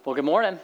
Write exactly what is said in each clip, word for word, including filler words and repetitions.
Well, good morning.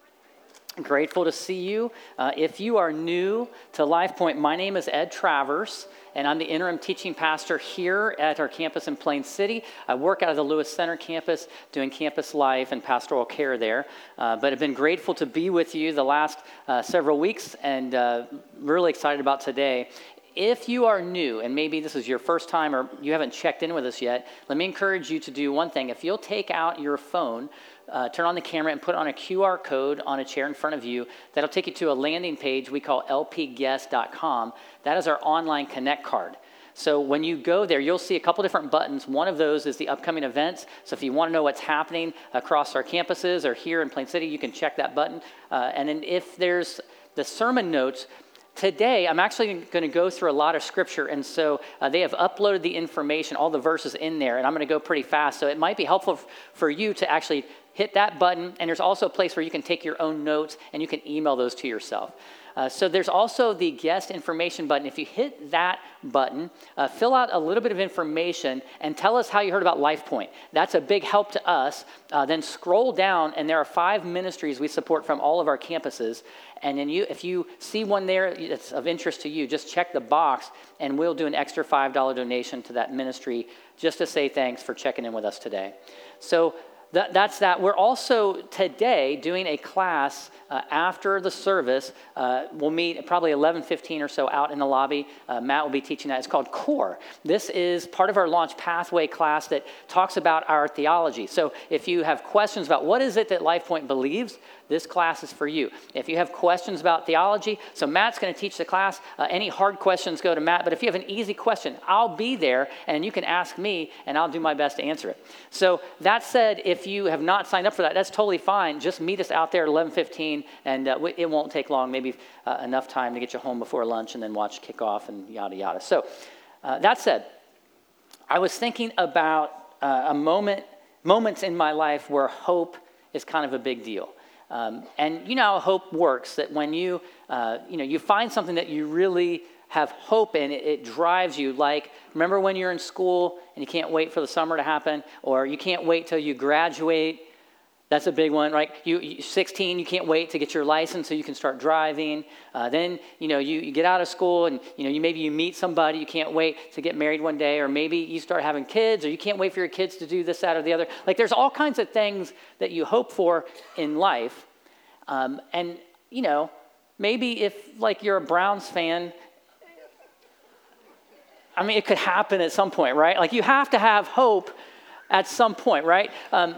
Grateful to see you. Uh, if you are new to LifePoint, my name is Ed Travers, and I'm the interim teaching pastor here at our campus in Plain City. I work out of the Lewis Center campus doing campus life and pastoral care there. Uh, but I've been grateful to be with you the last uh, several weeks and uh, really excited about today. If you are new, and maybe this is your first time or you haven't checked in with us yet, let me encourage you to do one thing. If you'll take out your phone, Uh, turn on the camera and put on a Q R code on a chair in front of you. That'll take you to a landing page we call L P guest dot com. That is our online connect card. So when you go there, you'll see a couple different buttons. One of those is the upcoming events. So if you want to know what's happening across our campuses or here in Plain City, you can check that button. Uh, and then if there's the sermon notes, today, I'm actually going to go through a lot of scripture, and so uh, they have uploaded the information, all the verses in there, and I'm going to go pretty fast, so it might be helpful f- for you to actually hit that button, and there's also a place where you can take your own notes, and you can email those to yourself. Uh, so there's also the guest information button. If you hit that button, uh, fill out a little bit of information and tell us how you heard about LifePoint. That's a big help to us. Uh, then scroll down, and there are five ministries we support from all of our campuses. And then you, if you see one there that's of interest to you, just check the box, and we'll do an extra five dollars donation to that ministry just to say thanks for checking in with us today. So That, that's that. We're also today doing a class uh, after the service. Uh, we'll meet at probably eleven fifteen or so out in the lobby. Uh, Matt will be teaching that. It's called Core. This is part of our Launch Pathway class that talks about our theology. So if you have questions about what is it that LifePoint believes, this class is for you. If you have questions about theology, so Matt's going to teach the class. Uh, any hard questions go to Matt. But if you have an easy question, I'll be there, and you can ask me, and I'll do my best to answer it. So that said, if If you have not signed up for that, that's totally fine. Just meet us out there at eleven fifteen, and uh, it won't take long, maybe uh, enough time to get you home before lunch and then watch kickoff and yada, yada. So uh, that said, I was thinking about uh, a moment, moments in my life where hope is kind of a big deal. Um, and you know how hope works, that when you, uh, you know, you find something that you really have hope in, it, it drives you. Like, remember when you're in school and you can't wait for the summer to happen, or you can't wait till you graduate? That's a big one, right? You, you sixteen, you can't wait to get your license so you can start driving. Uh, then, you know, you, you get out of school and, you know, you maybe you meet somebody, you can't wait to get married one day, or maybe you start having kids, or you can't wait for your kids to do this, that, or the other. Like, there's all kinds of things that you hope for in life. Um, and, you know, maybe if, like, you're a Browns fan, I mean, it could happen at some point, right? Like, you have to have hope at some point, right? Um,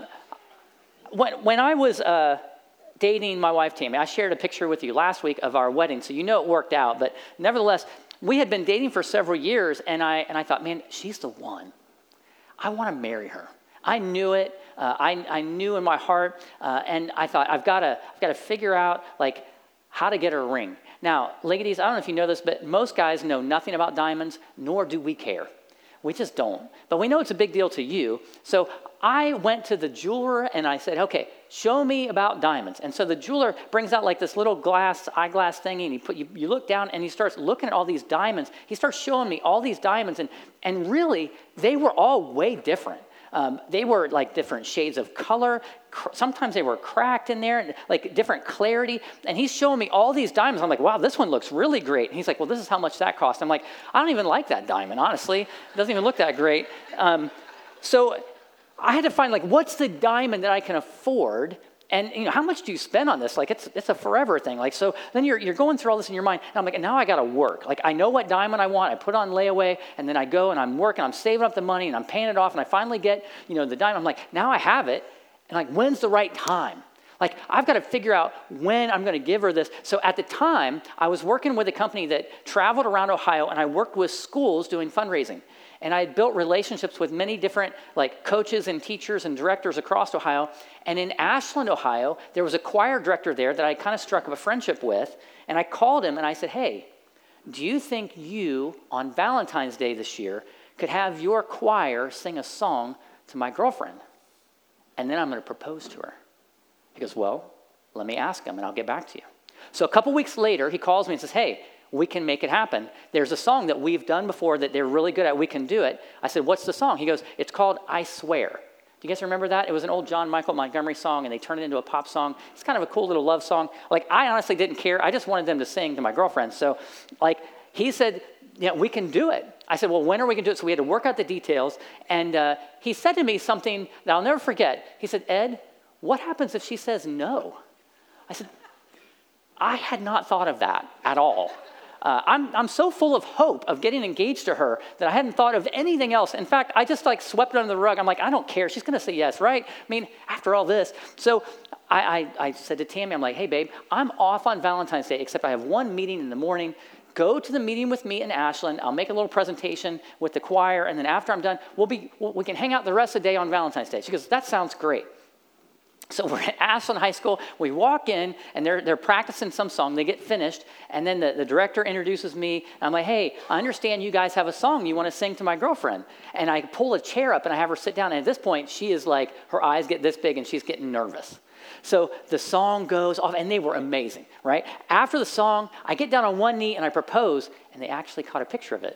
when, when I was uh, dating my wife, Tammy, I shared a picture with you last week of our wedding, so you know it worked out. But nevertheless, we had been dating for several years, and I and I thought, man, she's the one. I want to marry her. I knew it. Uh, I I knew in my heart, uh, and I thought, I've got to I've got to figure out like how to get her a ring. Now, ladies, I don't know if you know this, but most guys know nothing about diamonds, nor do we care. We just don't. But we know it's a big deal to you. So I went to the jeweler and I said, okay, show me about diamonds. And so the jeweler brings out like this little glass, eyeglass thingy, and he put, you, you look down and he starts looking at all these diamonds. He starts showing me all these diamonds, and, and really, they were all way different. Um, they were like different shades of color. Cr- sometimes they were cracked in there, like different clarity. And he's showing me all these diamonds. I'm like, wow, this one looks really great. And he's like, well, this is how much that cost. I'm like, I don't even like that diamond, honestly. It doesn't even look that great. Um, so I had to find like, what's the diamond that I can afford? And you know, how much do you spend on this? Like, it's it's a forever thing. Like, so then you're you're going through all this in your mind. And I'm like, now I got to work. Like, I know what diamond I want. I put on layaway, and then I go and I'm working. I'm saving up the money, and I'm paying it off. And I finally get, you know, the diamond. I'm like, now I have it. And like, when's the right time? Like, I've got to figure out when I'm going to give her this. So at the time, I was working with a company that traveled around Ohio, and I worked with schools doing fundraising. And I had built relationships with many different like coaches and teachers and directors across Ohio. And in Ashland, Ohio, there was a choir director there that I kind of struck up a friendship with. And I called him and I said, hey, do you think you, on Valentine's Day this year, could have your choir sing a song to my girlfriend? And then I'm going to propose to her. He goes, well, let me ask him and I'll get back to you. So a couple weeks later, he calls me and says, hey, we can make it happen. There's a song that we've done before that they're really good at. We can do it. I said, what's the song? He goes, it's called I Swear. Do you guys remember that? It was an old John Michael Montgomery song, and they turned it into a pop song. It's kind of a cool little love song. Like, I honestly didn't care. I just wanted them to sing to my girlfriend. So, like, he said, yeah, we can do it. I said, well, when are we going to do it? So we had to work out the details. And uh, he said to me something that I'll never forget. He said, Ed, what happens if she says no? I said, I had not thought of that at all. Uh, I'm I'm so full of hope of getting engaged to her that I hadn't thought of anything else. In fact, I just like swept it under the rug. I'm like, I don't care. She's going to say yes, right? I mean, after all this. So I, I, I said to Tammy, I'm like, hey, babe, I'm off on Valentine's Day, except I have one meeting in the morning. Go to the meeting with me and Ashland. I'll make a little presentation with the choir. And then after I'm done, we'll be we'll, we can hang out the rest of the day on Valentine's Day. She goes, that sounds great. So we're at Ashland High School. We walk in, and they're they're practicing some song. They get finished, and then the, the director introduces me. I'm like, hey, I understand you guys have a song you want to sing to my girlfriend. And I pull a chair up, and I have her sit down. And at this point, she is like, her eyes get this big, and she's getting nervous. So the song goes off, and they were amazing, right? After the song, I get down on one knee, and I propose, and they actually caught a picture of it.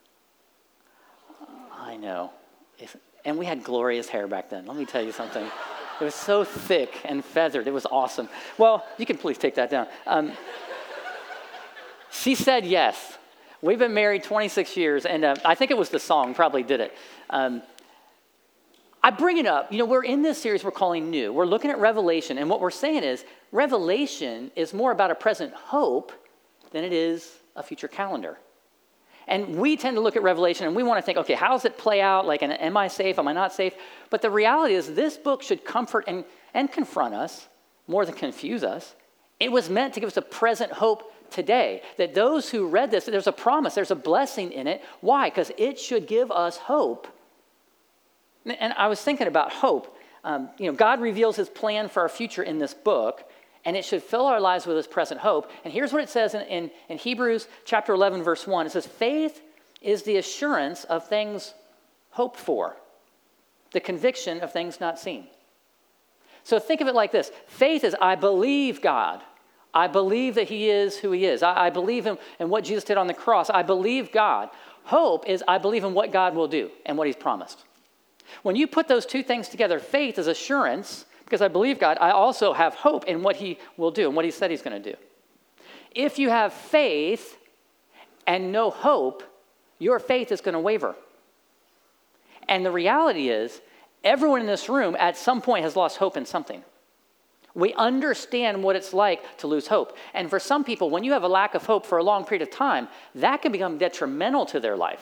I know. And we had glorious hair back then. Let me tell you something. It was so thick and feathered. It was awesome. Well, you can please take that down. Um, she said yes. We've been married twenty-six years, and uh, I think it was the song probably did it. Um, I bring it up. You know, we're in this series we're calling New. We're looking at Revelation, and what we're saying is Revelation is more about a present hope than it is a future calendar. And we tend to look at Revelation and we want to think, okay, how does it play out? Like, am I safe? Am I not safe? But the reality is this book should comfort and, and confront us more than confuse us. It was meant to give us a present hope today, that those who read this, there's a promise, there's a blessing in it. Why? Because it should give us hope. And I was thinking about hope. Um, you know, God reveals his plan for our future in this book, and it should fill our lives with his present hope. And here's what it says in, in, in Hebrews chapter eleven, verse one. It says, faith is the assurance of things hoped for, the conviction of things not seen. So think of it like this. Faith is, I believe God. I believe that he is who he is. I, I believe in, in what Jesus did on the cross. I believe God. Hope is, I believe in what God will do and what he's promised. When you put those two things together, faith is assurance, because I believe God, I also have hope in what he will do and what he said he's going to do. If you have faith and no hope, your faith is going to waver. And the reality is, everyone in this room at some point has lost hope in something. We understand what it's like to lose hope. And for some people, when you have a lack of hope for a long period of time, that can become detrimental to their life.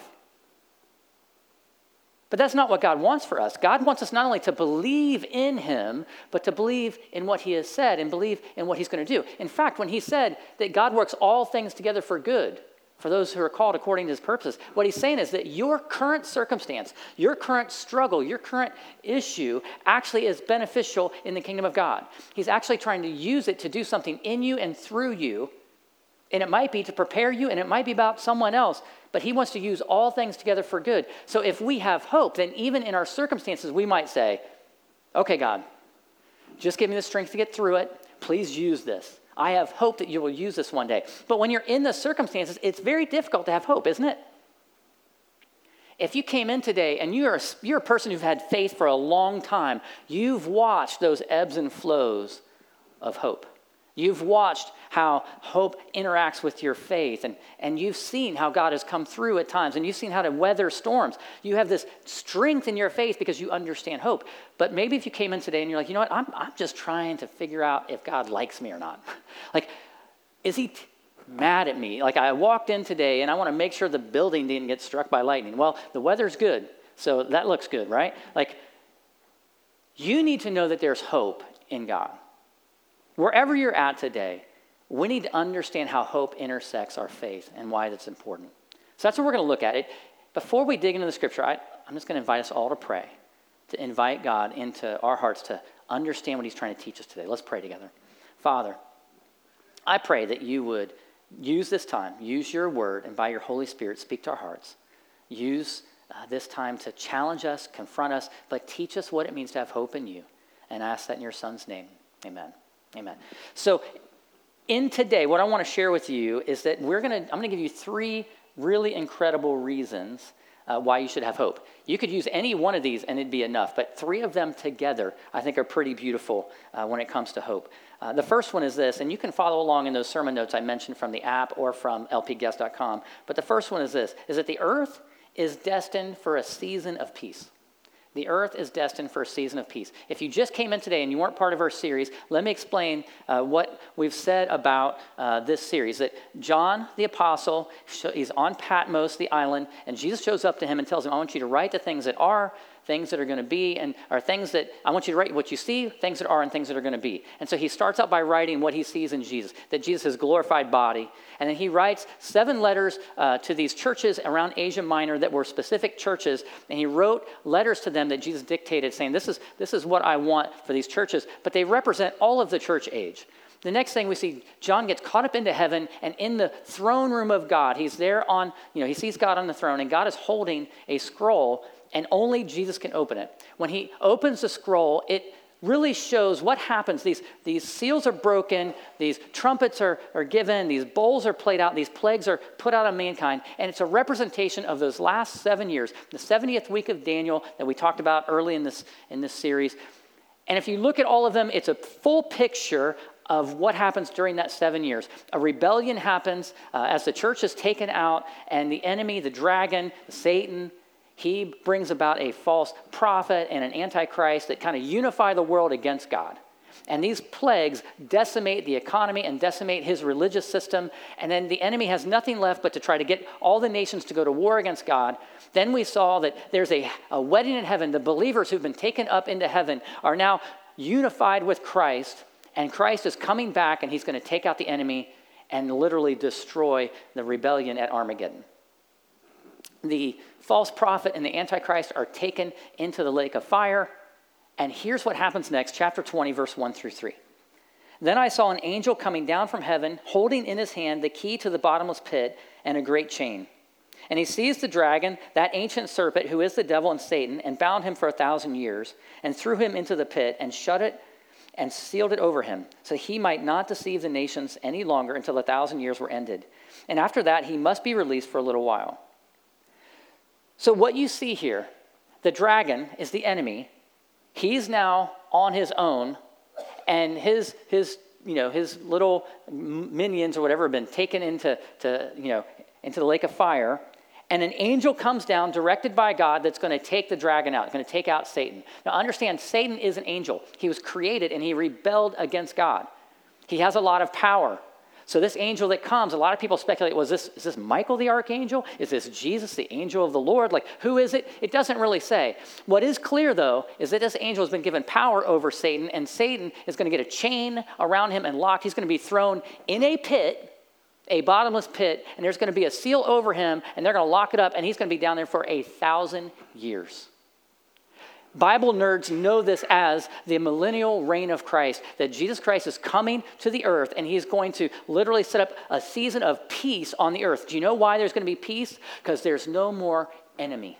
But that's not what God wants for us. God wants us not only to believe in him, but to believe in what he has said and believe in what he's going to do. In fact, when he said that God works all things together for good for those who are called according to his purposes, what he's saying is that your current circumstance, your current struggle, your current issue actually is beneficial in the kingdom of God. He's actually trying to use it to do something in you and through you. And it might be to prepare you, and it might be about someone else, but he wants to use all things together for good. So if we have hope, then even in our circumstances, we might say, okay, God, just give me the strength to get through it. Please use this. I have hope that you will use this one day. But when you're in the circumstances, it's very difficult to have hope, isn't it? If you came in today and you're a, you're a person who's had faith for a long time, you've watched those ebbs and flows of hope. You've watched how hope interacts with your faith, and, and you've seen how God has come through at times, and you've seen how to weather storms. You have this strength in your faith because you understand hope. But maybe if you came in today and you're like, you know what, I'm, I'm just trying to figure out if God likes me or not. Like, is he t- mad at me? Like, I walked in today and I want to make sure the building didn't get struck by lightning. Well, the weather's good, so that looks good, right? Like, you need to know that there's hope in God. Wherever you're at today, we need to understand how hope intersects our faith and why that's important. So that's what we're going to look at. It. Before we dig into the scripture, I, I'm just going to invite us all to pray, to invite God into our hearts to understand what he's trying to teach us today. Let's pray together. Father, I pray that you would use this time, use your word, and by your Holy Spirit, speak to our hearts. Use uh, this time to challenge us, confront us, but teach us what it means to have hope in you. And I ask that in your son's name. Amen. Amen. So in today, what I want to share with you is that we're going to, I'm going to give you three really incredible reasons uh, why you should have hope. You could use any one of these and it'd be enough, but three of them together I think are pretty beautiful uh, when it comes to hope. Uh, the first one is this, and you can follow along in those sermon notes I mentioned from the app or from l p guest dot com, but the first one is this, is that the earth is destined for a season of peace. The earth is destined for a season of peace. If you just came in today and you weren't part of our series, let me explain uh, what we've said about uh, this series. That John the Apostle, he's on Patmos, the island, and Jesus shows up to him and tells him, I want you to write the things that are, things that are going to be, and are things that, I want you to write what you see, things that are, and things that are going to be. And so he starts out by writing what he sees in Jesus, that Jesus is glorified body. And then he writes seven letters uh, to these churches around Asia Minor that were specific churches, and he wrote letters to them that Jesus dictated, saying, this is, this is what I want for these churches, but they represent all of the church age. The next thing we see, John gets caught up into heaven, and in the throne room of God, he's there on, you know, he sees God on the throne, and God is holding a scroll, and only Jesus can open it. When he opens the scroll, it really shows what happens. These, these seals are broken, these trumpets are, are given, these bowls are played out, these plagues are put out on mankind, and it's a representation of those last seven years, the seventieth week of Daniel that we talked about early in this, in this series. And if you look at all of them, it's a full picture of what happens during that seven years. A rebellion happens uh, as the church is taken out, and the enemy, the dragon, Satan, he brings about a false prophet and an antichrist that kind of unify the world against God. And these plagues decimate the economy and decimate his religious system. And then the enemy has nothing left but to try to get all the nations to go to war against God. Then we saw that there's a, a wedding in heaven. The believers who've been taken up into heaven are now unified with Christ. And Christ is coming back, and he's going to take out the enemy and literally destroy the rebellion at Armageddon. The false prophet and the antichrist are taken into the lake of fire. And here's what happens next, chapter twenty, verse one through three. Then I saw an angel coming down from heaven, holding in his hand the key to the bottomless pit and a great chain. And he seized the dragon, that ancient serpent who is the devil and Satan, and bound him for a thousand years, and threw him into the pit, and shut it and sealed it over him, so he might not deceive the nations any longer until a thousand years were ended. And after that, he must be released for a little while. So what you see here, the dragon is the enemy. He's now on his own, and his his you know his little minions or whatever have been taken into to you know into the lake of fire. And an angel comes down directed by God that's going to take the dragon out, going to take out Satan. Now understand, Satan is an angel. He was created and he rebelled against God. He has a lot of power. So this angel that comes, a lot of people speculate, was this, is this Michael the archangel? Is this Jesus, the angel of the Lord? Like, who is it? It doesn't really say. What is clear, though, is that this angel has been given power over Satan, and Satan is going to get a chain around him and locked. He's going to be thrown in a pit, a bottomless pit, and there's going to be a seal over him, and they're going to lock it up, and he's going to be down there for a thousand years. Bible nerds know this as the millennial reign of Christ, that Jesus Christ is coming to the earth, and he's going to literally set up a season of peace on the earth. Do you know why there's going to be peace? Because there's no more enemy.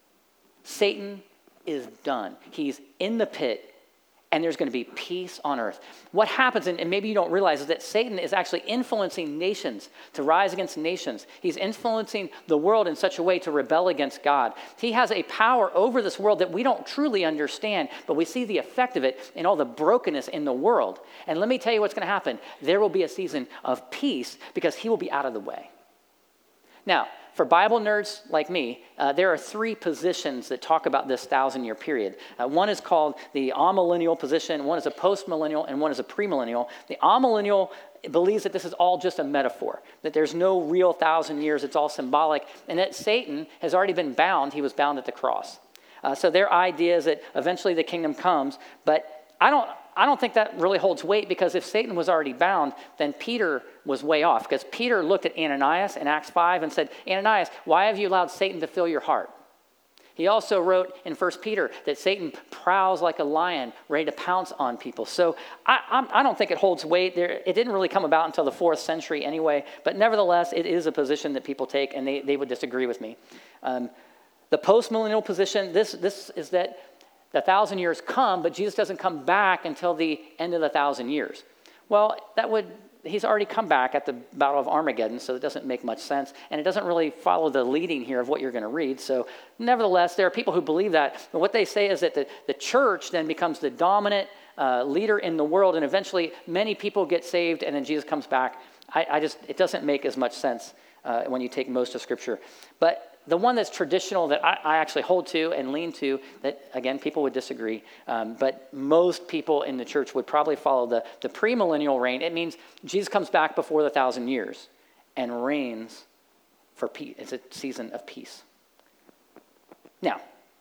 Satan is done. He's in the pit, and there's going to be peace on earth. What happens, and maybe you don't realize, is that Satan is actually influencing nations to rise against nations. He's influencing the world in such a way to rebel against God. He has a power over this world that we don't truly understand, but we see the effect of it in all the brokenness in the world. And let me tell you what's going to happen. There will be a season of peace because he will be out of the way. Now, for Bible nerds like me, uh, there are three positions that talk about this thousand-year period. Uh, one is called the amillennial position, one is a post-millennial, and one is a premillennial. The amillennial believes that this is all just a metaphor, that there's no real thousand years, it's all symbolic, and that Satan has already been bound. He was bound at the cross. Uh, so their idea is that eventually the kingdom comes, but I don't I don't think that really holds weight, because if Satan was already bound, then Peter was way off, because Peter looked at Ananias in Acts five and said, Ananias, why have you allowed Satan to fill your heart? He also wrote in First Peter that Satan prowls like a lion, ready to pounce on people. So I, I'm, I don't think it holds weight. There, it didn't really come about until the fourth century anyway, but nevertheless, it is a position that people take, and they, they would disagree with me. Um, the post-millennial position, this, this is that the thousand years come, but Jesus doesn't come back until the end of the thousand years. Well, that would he's already come back at the Battle of Armageddon, so it doesn't make much sense. And it doesn't really follow the leading here of what you're going to read. So nevertheless, there are people who believe that. But what they say is that the, the church then becomes the dominant uh, leader in the world, and eventually many people get saved, and then Jesus comes back. I, I just, it doesn't make as much sense uh, when you take most of Scripture. But the one that's traditional that I, I actually hold to and lean to, that, again, people would disagree, um, but most people in the church would probably follow the, the premillennial reign. It means Jesus comes back before the thousand years and reigns for peace. It's a season of peace. Now,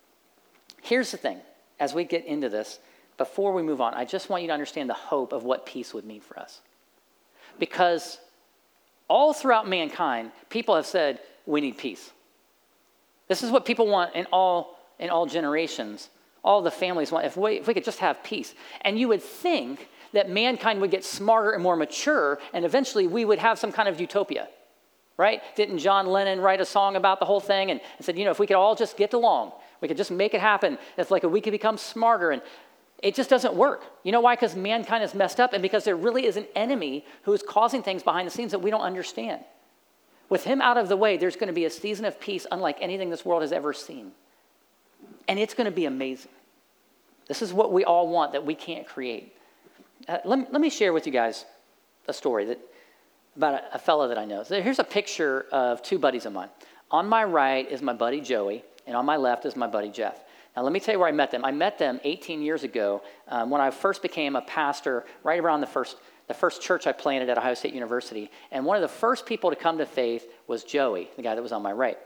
here's the thing. As we get into this, before we move on, I just want you to understand the hope of what peace would mean for us. Because all throughout mankind, people have said, we need peace. This is what people want in all in all generations. All the families want, if we, if we could just have peace. And you would think that mankind would get smarter and more mature, and eventually we would have some kind of utopia, right? Didn't John Lennon write a song about the whole thing and, and said, you know, if we could all just get along, we could just make it happen. It's like we could become smarter, and it just doesn't work. You know why? Because mankind is messed up, and because there really is an enemy who is causing things behind the scenes that we don't understand. With him out of the way, there's going to be a season of peace unlike anything this world has ever seen. And it's going to be amazing. This is what we all want that we can't create. Uh, let, let me share with you guys a story that about a, a fellow that I know. So here's a picture of two buddies of mine. On my right is my buddy Joey, and on my left is my buddy Jeff. Now, let me tell you where I met them. I met them eighteen years ago um, when I first became a pastor, right around the first the first church I planted at Ohio State University. And one of the first people to come to faith was Joey, the guy that was on my right.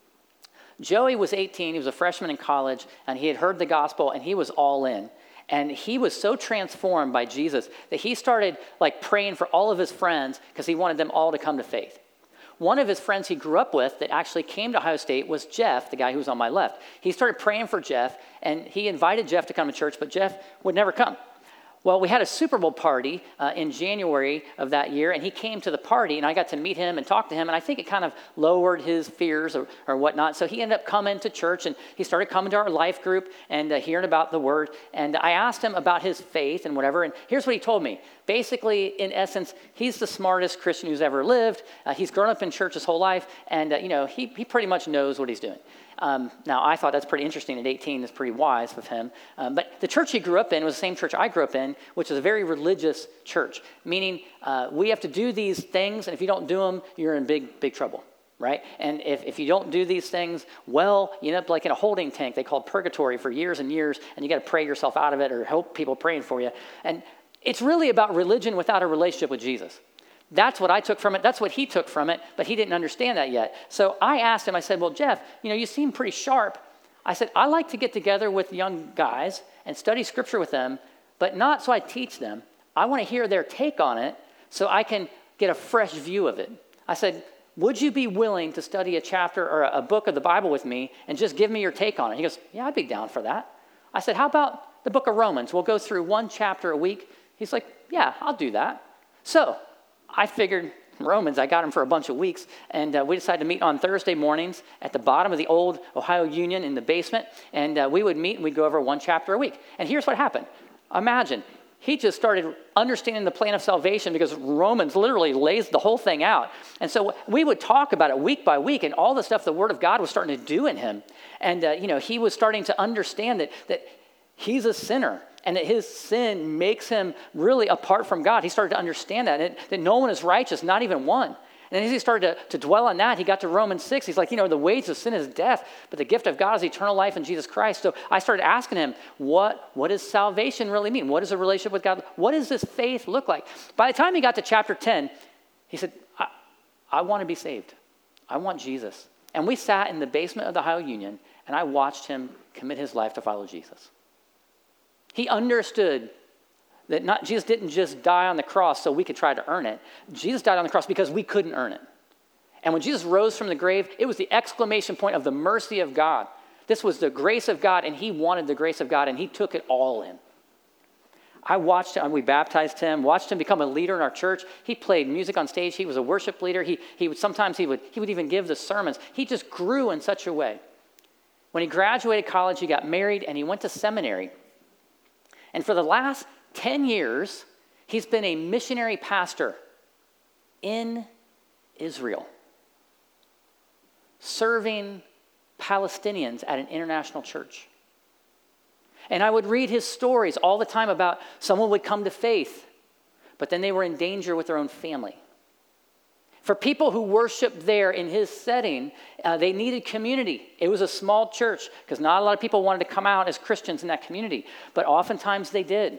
Joey was eighteen. He was a freshman in college, and he had heard the gospel, and he was all in. And he was so transformed by Jesus that he started like praying for all of his friends because he wanted them all to come to faith. One of his friends he grew up with that actually came to Ohio State was Jeff, the guy who was on my left. He started praying for Jeff, and he invited Jeff to come to church, but Jeff would never come. Well, we had a Super Bowl party uh, in January of that year, and he came to the party, and I got to meet him and talk to him, and I think it kind of lowered his fears or, or whatnot. So he ended up coming to church, and he started coming to our life group and uh, hearing about the Word. And I asked him about his faith and whatever, and here's what he told me. Basically, in essence, he's the smartest Christian who's ever lived. Uh, he's grown up in church his whole life, and uh, you know he he pretty much knows what he's doing. Um, now, I thought that's pretty interesting at eighteen. That's pretty wise of him. Um, but the church he grew up in was the same church I grew up in, which is a very religious church, meaning uh, we have to do these things, and if you don't do them, you're in big, big trouble, right? And if, if you don't do these things well, you end up like in a holding tank they called purgatory for years and years, and you got to pray yourself out of it or help people praying for you. And it's really about religion without a relationship with Jesus. That's what I took from it. That's what he took from it, but he didn't understand that yet. So I asked him, I said, well, Jeff, you know, you seem pretty sharp. I said, I like to get together with young guys and study scripture with them, but not so I teach them. I want to hear their take on it so I can get a fresh view of it. I said, would you be willing to study a chapter or a book of the Bible with me and just give me your take on it? He goes, yeah, I'd be down for that. I said, how about the book of Romans? We'll go through one chapter a week. He's like, yeah, I'll do that. So I figured Romans, I got him for a bunch of weeks, and uh, we decided to meet on Thursday mornings at the bottom of the old Ohio Union in the basement, and uh, we would meet and we'd go over one chapter a week. And here's what happened. Imagine, he just started understanding the plan of salvation because Romans literally lays the whole thing out. And so we would talk about it week by week, and all the stuff the Word of God was starting to do in him. And, uh, you know, he was starting to understand that that he's a sinner, and that his sin makes him really apart from God. He started to understand that, and that no one is righteous, not even one. And as he started to, to dwell on that, he got to Romans six. He's like, you know, the wages of sin is death, but the gift of God is eternal life in Jesus Christ. So I started asking him, what, what does salvation really mean? What is a relationship with God? What does this faith look like? By the time he got to chapter ten, he said, I, I want to be saved. I want Jesus. And we sat in the basement of the Ohio Union, and I watched him commit his life to follow Jesus. He understood that not Jesus didn't just die on the cross so we could try to earn it. Jesus died on the cross because we couldn't earn it. And when Jesus rose from the grave, it was the exclamation point of the mercy of God. This was the grace of God, and he wanted the grace of God, and he took it all in. I watched him, we baptized him, watched him become a leader in our church. He played music on stage. He was a worship leader. He, he would sometimes he would, he would even give the sermons. He just grew in such a way. When he graduated college, he got married, and he went to seminary. And for the last ten years, he's been a missionary pastor in Israel, serving Palestinians at an international church. And I would read his stories all the time about someone would come to faith, but then they were in danger with their own family. For people who worshiped there in his setting, uh, they needed community. It was a small church because not a lot of people wanted to come out as Christians in that community, but oftentimes they did.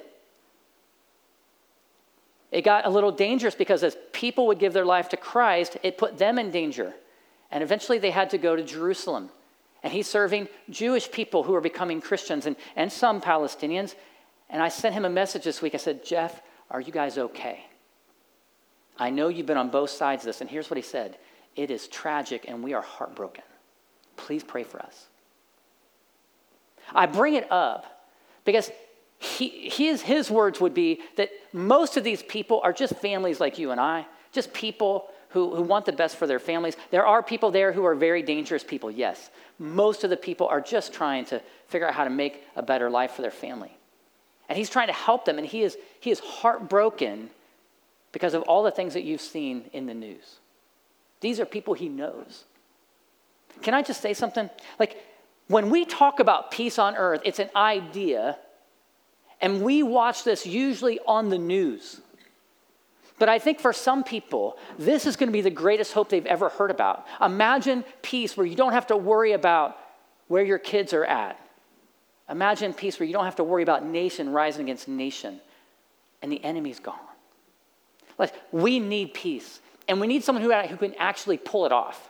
It got a little dangerous because as people would give their life to Christ, it put them in danger. And eventually they had to go to Jerusalem. And he's serving Jewish people who are becoming Christians and, and some Palestinians. And I sent him a message this week. I said, Jeff, are you guys okay? I know you've been on both sides of this. And here's what he said. It is tragic and we are heartbroken. Please pray for us. I bring it up because he, his, his words would be that most of these people are just families like you and I, just people who, who want the best for their families. There are people there who are very dangerous people, yes. Most of the people are just trying to figure out how to make a better life for their family. And he's trying to help them, and he is, he is heartbroken because of all the things that you've seen in the news. These are people he knows. Can I just say something? Like, when we talk about peace on earth, it's an idea, and we watch this usually on the news. But I think for some people, this is going to be the greatest hope they've ever heard about. Imagine peace where you don't have to worry about where your kids are at. Imagine peace where you don't have to worry about nation rising against nation and the enemy's gone. Like, we need peace, and we need someone who, who can actually pull it off.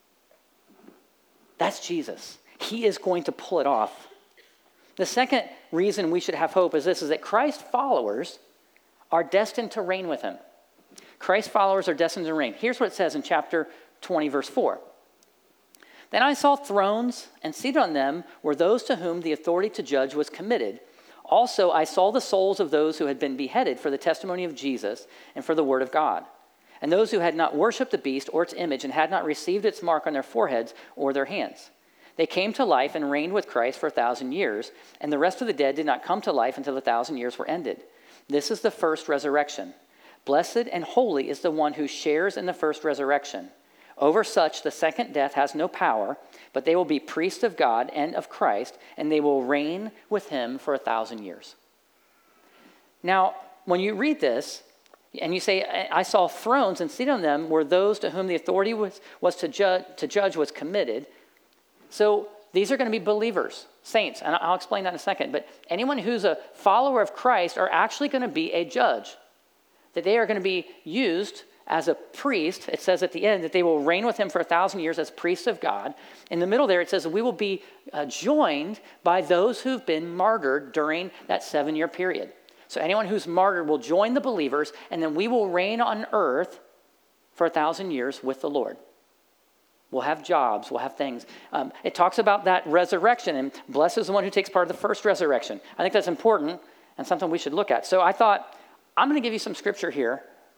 That's Jesus. He is going to pull it off. The second reason we should have hope is this, is that Christ followers are destined to reign with him. Christ followers are destined to reign. Here's what it says in chapter twenty, verse four. Then I saw thrones, and seated on them were those to whom the authority to judge was committed. Also, I saw the souls of those who had been beheaded for the testimony of Jesus and for the word of God, and those who had not worshipped the beast or its image and had not received its mark on their foreheads or their hands. They came to life and reigned with Christ for a thousand years, and the rest of the dead did not come to life until the thousand years were ended. This is the first resurrection. Blessed and holy is the one who shares in the first resurrection. Over such, the second death has no power, but they will be priests of God and of Christ, and they will reign with him for a thousand years. Now, when you read this, and you say, I saw thrones, and seated on them were those to whom the authority was, was to, ju- to judge was committed. So these are going to be believers, saints, and I'll explain that in a second. But anyone who's a follower of Christ are actually going to be a judge, that they are going to be used as a priest. It says at the end that they will reign with him for a thousand years as priests of God. In the middle there, it says that we will be uh, joined by those who've been martyred during that seven-year period. So anyone who's martyred will join the believers, and then we will reign on earth for a thousand years with the Lord. We'll have jobs, we'll have things. Um, it talks about that resurrection, and blessed is the one who takes part of the first resurrection. I think that's important and something we should look at. So I thought, I'm going to give you some scripture here.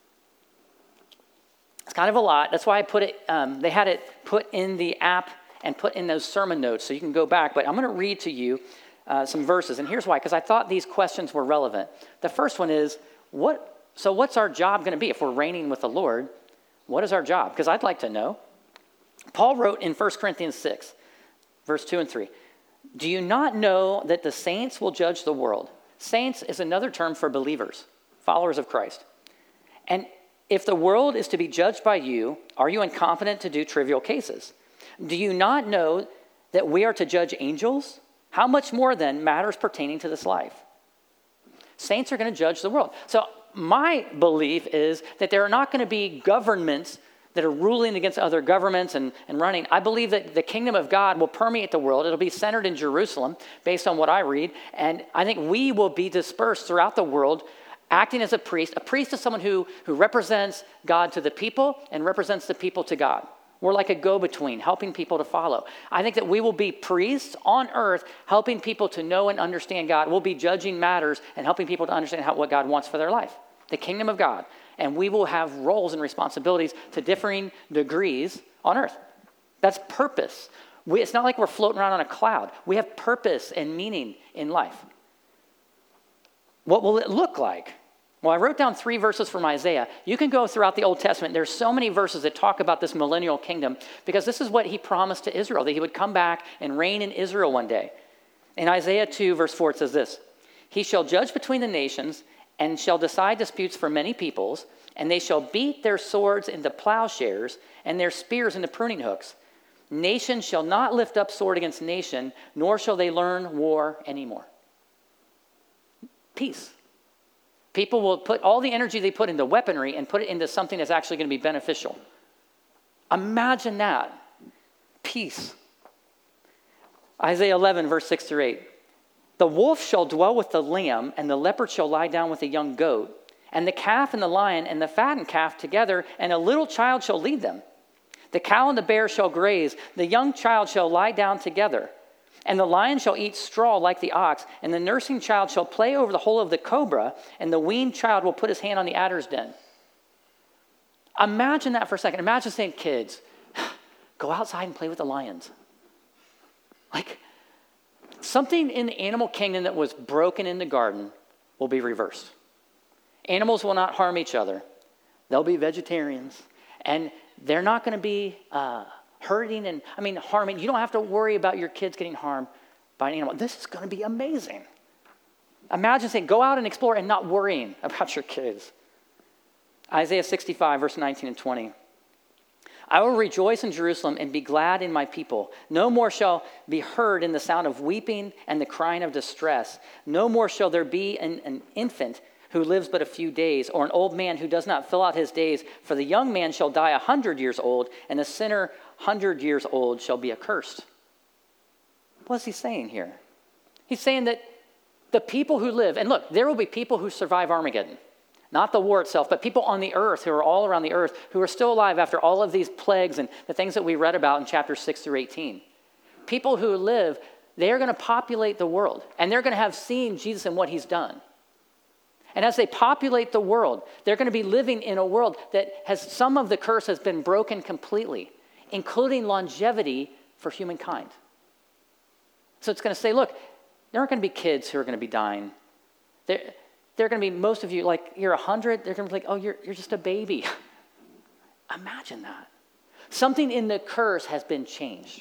It's kind of a lot. That's why I put it, um, they had it put in the app and put in those sermon notes so you can go back. But I'm going to read to you uh, some verses. And here's why, because I thought these questions were relevant. The first one is, what? so what's our job going to be if we're reigning with the Lord? What is our job? Because I'd like to know. Paul wrote in First Corinthians six, verse two and three, do you not know that the saints will judge the world? Saints is another term for believers, followers of Christ. And if the world is to be judged by you, are you incompetent to do trivial cases? Do you not know that we are to judge angels? How much more then matters pertaining to this life? Saints are going to judge the world. So my belief is that there are not going to be governments that are ruling against other governments and, and running. I believe that the kingdom of God will permeate the world. It'll be centered in Jerusalem based on what I read. And I think we will be dispersed throughout the world acting as a priest. A priest is someone who, who represents God to the people and represents the people to God. We're like a go-between, helping people to follow. I think that we will be priests on earth, helping people to know and understand God. We'll be judging matters and helping people to understand how, what God wants for their life, the kingdom of God. And we will have roles and responsibilities to differing degrees on earth. That's purpose. We, it's not like we're floating around on a cloud. We have purpose and meaning in life. What will it look like? Well, I wrote down three verses from Isaiah. You can go throughout the Old Testament. There's so many verses that talk about this millennial kingdom because this is what he promised to Israel, that he would come back and reign in Israel one day. In Isaiah two, verse four, it says this, he shall judge between the nations and shall decide disputes for many peoples, and they shall beat their swords into plowshares and their spears into pruning hooks. Nation shall not lift up sword against nation, nor shall they learn war anymore. Peace. People will put all the energy they put into weaponry and put it into something that's actually going to be beneficial. Imagine that. Peace. Isaiah eleven, verse six through eight. The wolf shall dwell with the lamb, and the leopard shall lie down with the young goat, and the calf and the lion and the fattened calf together, and a little child shall lead them. The cow and the bear shall graze, the young child shall lie down together. And the lion shall eat straw like the ox, and the nursing child shall play over the hole of the cobra, and the weaned child will put his hand on the adder's den. Imagine that for a second. Imagine saying, kids, go outside and play with the lions. Like, something in the animal kingdom that was broken in the garden will be reversed. Animals will not harm each other. They'll be vegetarians. And they're not going to be uh, hurting and, I mean, harming. You don't have to worry about your kids getting harmed by an animal. This is going to be amazing. Imagine saying, go out and explore and not worrying about your kids. Isaiah sixty-five, verse nineteen and twenty. I will rejoice in Jerusalem and be glad in my people. No more shall be heard in the sound of weeping and the crying of distress. No more shall there be an, an infant who lives but a few days, or an old man who does not fill out his days. For the young man shall die a hundred years old, and the sinner hundred years old shall be accursed. What's he saying here? He's saying that the people who live, and look, there will be people who survive Armageddon. Not the war itself, but people on the earth who are all around the earth who are still alive after all of these plagues and the things that we read about in chapters six through eighteen. People who live, they are going to populate the world, and they're going to have seen Jesus and what he's done. And as they populate the world, they're going to be living in a world that has some of the curse has been broken completely, including longevity for humankind. So it's going to say, look, there aren't going to be kids who are going to be dying. They're, they're going to be, most of you, like, you're one hundred, they're going to be like, oh, you're, you're just a baby. Imagine that. Something in the curse has been changed.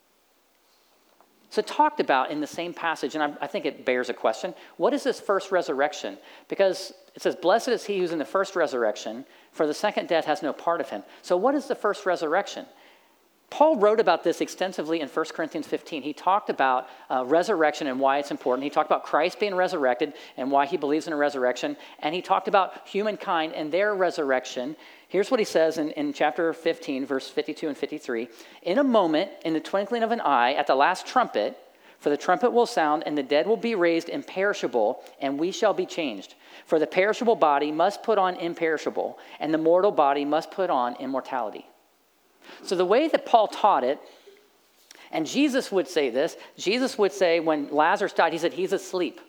So talked about in the same passage, and I, I think it bears a question. What is this first resurrection? Because it says, blessed is he who's in the first resurrection, for the second death has no part of him. So what is the first resurrection? Paul wrote about this extensively in First Corinthians fifteen. He talked about uh, resurrection and why it's important. He talked about Christ being resurrected and why he believes in a resurrection. And he talked about humankind and their resurrection. Here's what he says in, in chapter fifteen, verse fifty-two and fifty-three. In a moment, in the twinkling of an eye, at the last trumpet, for the trumpet will sound, and the dead will be raised imperishable, and we shall be changed. For the perishable body must put on imperishable, and the mortal body must put on immortality. So the way that Paul taught it, and Jesus would say this, Jesus would say when Lazarus died, he said, he's asleep.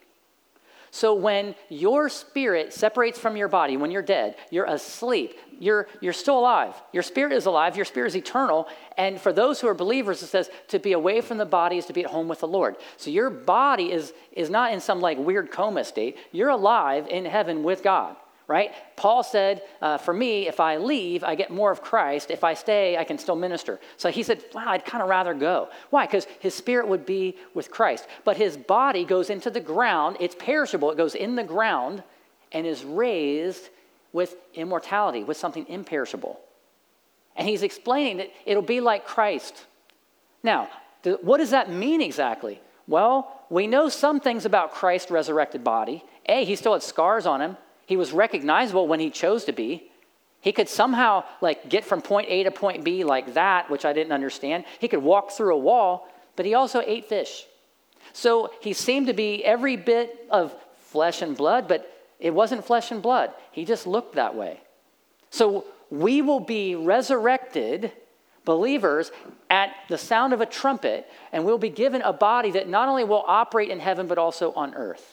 So when your spirit separates from your body, when you're dead, you're asleep. You're, you're still alive. Your spirit is alive. Your spirit is eternal. And for those who are believers, it says to be away from the body is to be at home with the Lord. So your body is, is not in some like weird coma state. You're alive in heaven with God, right? Paul said, uh, for me, if I leave, I get more of Christ. If I stay, I can still minister. So he said, wow, I'd kind of rather go. Why? Because his spirit would be with Christ. But his body goes into the ground. It's perishable. It goes in the ground and is raised with immortality, with something imperishable. And he's explaining that it'll be like Christ. Now, th- what does that mean exactly? Well, we know some things about Christ's resurrected body. A, he still had scars on him. He was recognizable when he chose to be. He could somehow like get from point A to point B like that, which I didn't understand. He could walk through a wall, but he also ate fish. So he seemed to be every bit of flesh and blood, but it wasn't flesh and blood. He just looked that way. So we will be resurrected believers at the sound of a trumpet, and we'll be given a body that not only will operate in heaven, but also on earth.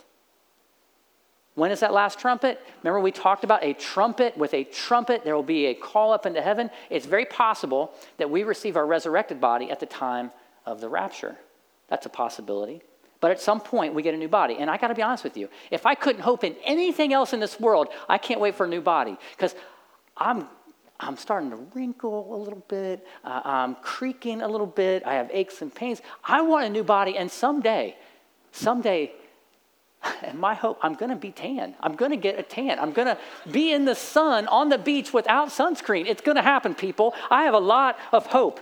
When is that last trumpet? Remember we talked about a trumpet. With a trumpet, there will be a call up into heaven. It's very possible that we receive our resurrected body at the time of the rapture. That's a possibility. But at some point, we get a new body. And I got to be honest with you. If I couldn't hope in anything else in this world, I can't wait for a new body. Because I'm I'm starting to wrinkle a little bit. Uh, I'm creaking a little bit. I have aches and pains. I want a new body. And someday, someday, and my hope, I'm going to be tan. I'm going to get a tan. I'm going to be in the sun on the beach without sunscreen. It's going to happen, people. I have a lot of hope.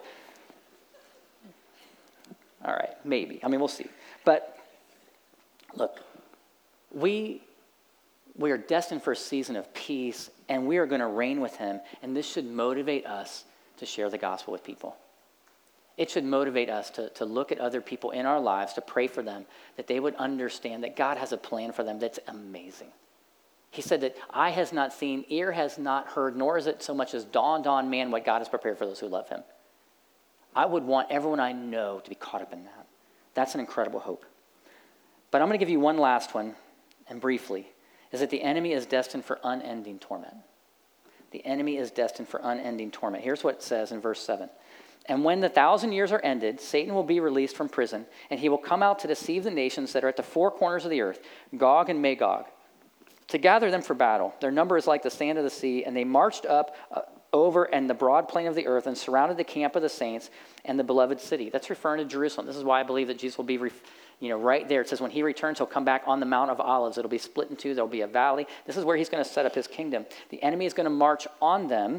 All right, maybe. I mean, we'll see. But look, we we are destined for a season of peace, and we are going to reign with him, and this should motivate us to share the gospel with people. It should motivate us to, to look at other people in our lives, to pray for them, that they would understand that God has a plan for them that's amazing. He said that eye has not seen, ear has not heard, nor is it so much as dawned on man what God has prepared for those who love him. I would want everyone I know to be caught up in that. That's an incredible hope. But I'm going to give you one last one, and briefly, is that the enemy is destined for unending torment. The enemy is destined for unending torment. Here's what it says in verse seven. And when the thousand years are ended, Satan will be released from prison, and he will come out to deceive the nations that are at the four corners of the earth, Gog and Magog, to gather them for battle. Their number is like the sand of the sea, and they marched up uh, over and the broad plain of the earth and surrounded the camp of the saints and the beloved city. That's referring to Jerusalem. This is why I believe that Jesus will be, ref- you know, right there. It says when he returns, he'll come back on the Mount of Olives. It'll be split in two. There'll be a valley. This is where he's going to set up his kingdom. The enemy is going to march on them.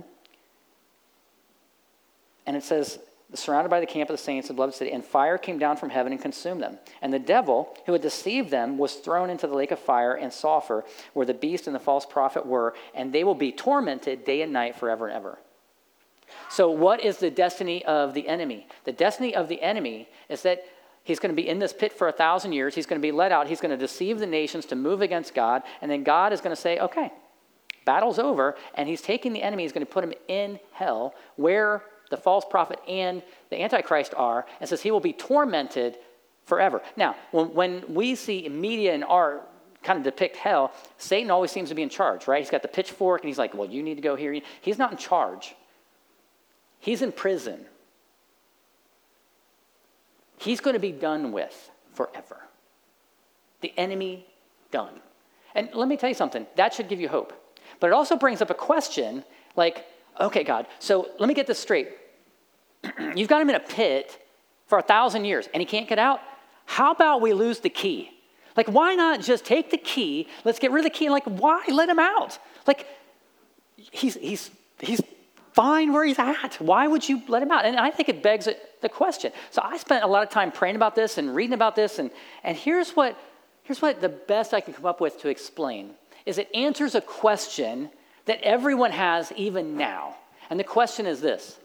And it says, surrounded by the camp of the saints, the beloved city, and fire came down from heaven and consumed them. And the devil, who had deceived them, was thrown into the lake of fire and sulfur, where the beast and the false prophet were, and they will be tormented day and night forever and ever. So what is the destiny of the enemy? The destiny of the enemy is that he's going to be in this pit for a thousand years. He's going to be let out. He's going to deceive the nations to move against God. And then God is going to say, okay, battle's over. And he's taking the enemy. He's going to put him in hell where the false prophet and the Antichrist are, and says he will be tormented forever. Now, when, when we see media and art kind of depict hell, Satan always seems to be in charge, right? He's got the pitchfork, and he's like, well, you need to go here. He's not in charge. He's in prison. He's going to be done with forever. The enemy done. And let me tell you something. That should give you hope. But it also brings up a question like, okay, God, so let me get this straight. You've got him in a pit for a thousand years and he can't get out. How about we lose the key? Like, why not just take the key? Let's get rid of the key. And like, why let him out? Like, he's he's he's fine where he's at. Why would you let him out? And I think it begs the question. So I spent a lot of time praying about this and reading about this. And, and here's what here's what the best I can come up with to explain is it answers a question that everyone has even now. And the question is this.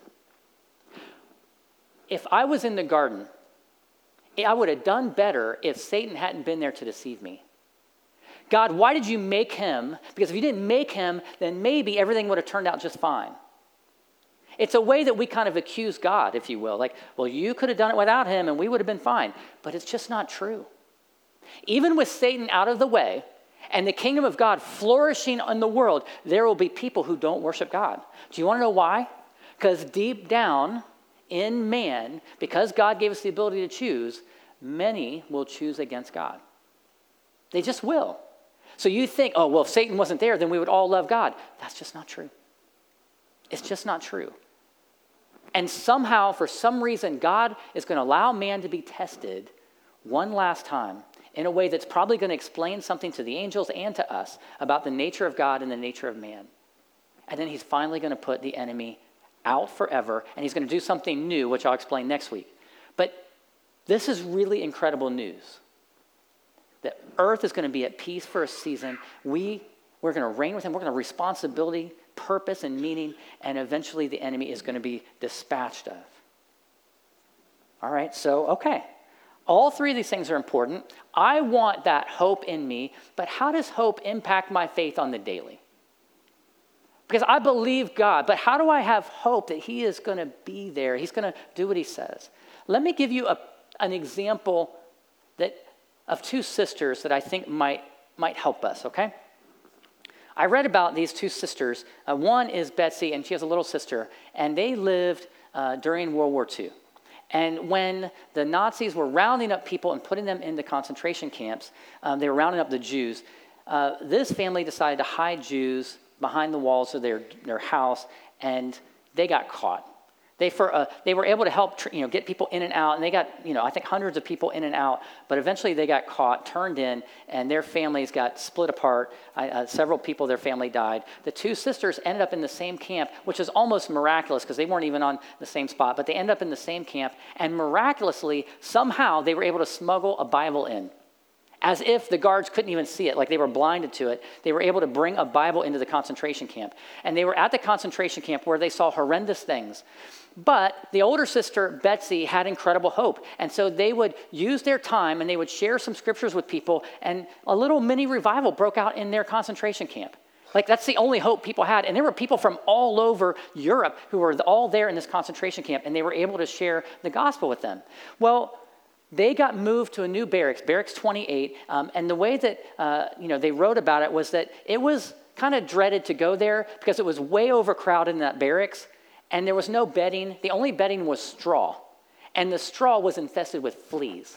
If I was in the garden, I would have done better if Satan hadn't been there to deceive me. God, why did you make him? Because if you didn't make him, then maybe everything would have turned out just fine. It's a way that we kind of accuse God, if you will. Like, well, you could have done it without him and we would have been fine. But it's just not true. Even with Satan out of the way, and the kingdom of God flourishing in the world, there will be people who don't worship God. Do you want to know why? Because deep down in man, because God gave us the ability to choose, many will choose against God. They just will. So you think, oh, well, if Satan wasn't there, then we would all love God. That's just not true. It's just not true. And somehow, for some reason, God is going to allow man to be tested one last time in a way that's probably going to explain something to the angels and to us about the nature of God and the nature of man. And then he's finally going to put the enemy out forever, and he's going to do something new, which I'll explain next week. But this is really incredible news. That earth is going to be at peace for a season. We, we're going to reign with him. We're going to responsibility, purpose, and meaning, and eventually the enemy is going to be dispatched of. All right, so, okay. All three of these things are important. I want that hope in me, but how does hope impact my faith on the daily? Because I believe God, but how do I have hope that he is going to be there? He's going to do what he says. Let me give you a, an example that of two sisters that I think might, might help us, okay? I read about these two sisters. Uh, one is Betsy, and she has a little sister, and they lived uh, during World War Two. And when the Nazis were rounding up people and putting them into concentration camps, um, they were rounding up the Jews. Uh, this family decided to hide Jews behind the walls of their, their house, and they got caught. They for uh, they were able to help tr- you know get people in and out, and they got you know I think hundreds of people in and out. But eventually they got caught, turned in, and their families got split apart. I, uh, several people, their family died. The two sisters ended up in the same camp, which is almost miraculous because they weren't even on the same spot. But they ended up in the same camp, and miraculously somehow they were able to smuggle a Bible in. As if the guards couldn't even see it, like they were blinded to it. They were able to bring a Bible into the concentration camp. And they were at the concentration camp where they saw horrendous things. But the older sister, Betsy, had incredible hope. And so they would use their time and they would share some scriptures with people. And a little mini revival broke out in their concentration camp. Like that's the only hope people had. And there were people from all over Europe who were all there in this concentration camp. And they were able to share the gospel with them. Well, they got moved to a new barracks, Barracks twenty-eight, um, and the way that uh, you know they wrote about it was that it was kind of dreaded to go there because it was way overcrowded in that barracks, and there was no bedding. The only bedding was straw, and the straw was infested with fleas.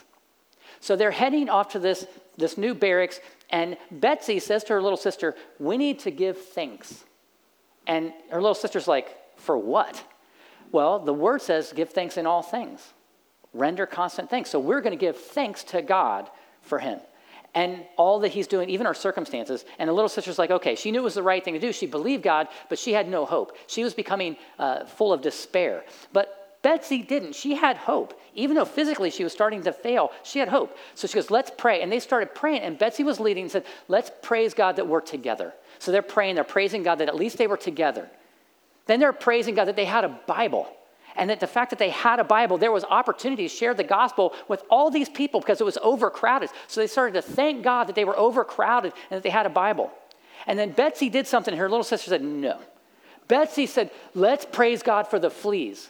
So they're heading off to this, this new barracks, and Betsy says to her little sister, "We need to give thanks." And her little sister's like, "For what?" Well, the word says, "Give thanks in all things." Render constant thanks. So we're going to give thanks to God for him and all that he's doing, even our circumstances. And the little sister's like, okay, she knew it was the right thing to do. She believed God, but she had no hope. She was becoming uh, full of despair. But Betsy didn't. She had hope. Even though physically she was starting to fail, she had hope. So she goes, let's pray. And they started praying. And Betsy was leading and said, let's praise God that we're together. So they're praying. They're praising God that at least they were together. Then they're praising God that they had a Bible. And that the fact that they had a Bible, there was opportunity to share the gospel with all these people because it was overcrowded. So they started to thank God that they were overcrowded and that they had a Bible. And then Betsy did something. And her little sister said, no. Betsy said, let's praise God for the fleas.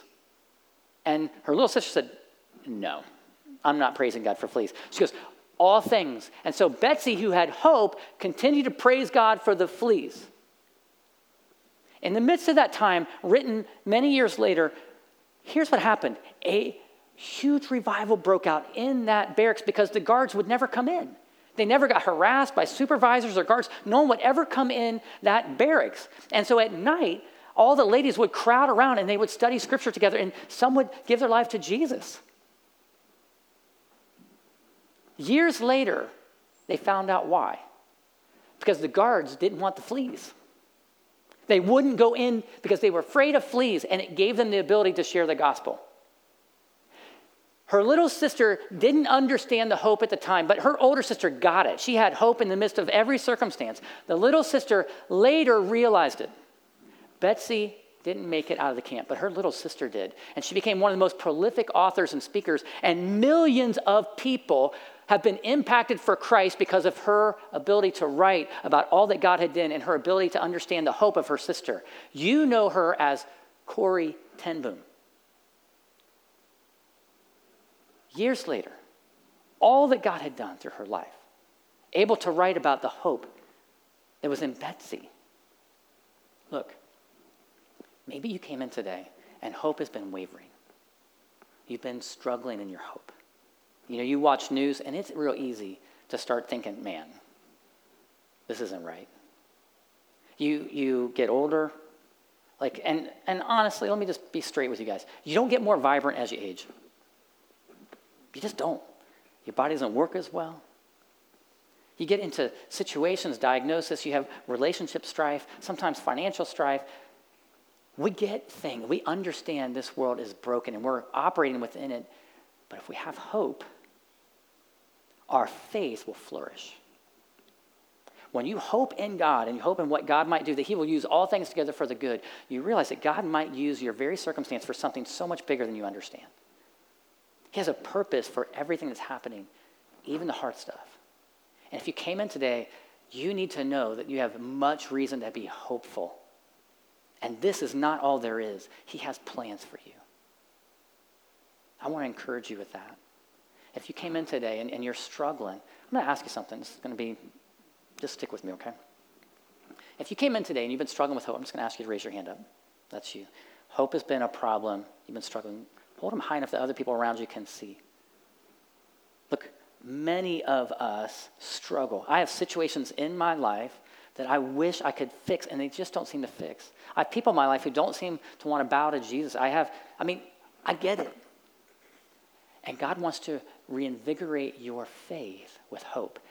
And her little sister said, no, I'm not praising God for fleas. She goes, all things. And so Betsy, who had hope, continued to praise God for the fleas. In the midst of that time, written many years later, here's what happened. A huge revival broke out in that barracks because the guards would never come in. They never got harassed by supervisors or guards. No one would ever come in that barracks. And so at night, all the ladies would crowd around and they would study scripture together, and some would give their life to Jesus. Years later, they found out why. Because the guards didn't want the fleas. They wouldn't go in because they were afraid of fleas, and it gave them the ability to share the gospel. Her little sister didn't understand the hope at the time, but her older sister got it. She had hope in the midst of every circumstance. The little sister later realized it. Betsy didn't make it out of the camp, but her little sister did. And she became one of the most prolific authors and speakers, and millions of people have been impacted for Christ because of her ability to write about all that God had done and her ability to understand the hope of her sister. You know her as Corrie ten Boom. Years later, all that God had done through her life, able to write about the hope that was in Betsy. Look, maybe you came in today and hope has been wavering. You've been struggling in your hope. You know, you watch news, and it's real easy to start thinking, man, this isn't right. You you get older, like, and, and honestly, let me just be straight with you guys. You don't get more vibrant as you age. You just don't. Your body doesn't work as well. You get into situations, diagnosis, you have relationship strife, sometimes financial strife. We get things. We understand this world is broken, and we're operating within it. But if we have hope, our faith will flourish. When you hope in God and you hope in what God might do, that he will use all things together for the good, you realize that God might use your very circumstance for something so much bigger than you understand. He has a purpose for everything that's happening, even the hard stuff. And if you came in today, you need to know that you have much reason to be hopeful. And this is not all there is. He has plans for you. I want to encourage you with that. If you came in today and, and you're struggling, I'm going to ask you something. This is going to be, just stick with me, okay? If you came in today and you've been struggling with hope, I'm just going to ask you to raise your hand up. That's you. Hope has been a problem. You've been struggling. Hold them high enough that other people around you can see. Look, many of us struggle. I have situations in my life that I wish I could fix, and they just don't seem to fix. I have people in my life who don't seem to want to bow to Jesus. I have, I mean, I get it. And God wants to reinvigorate your faith with hope.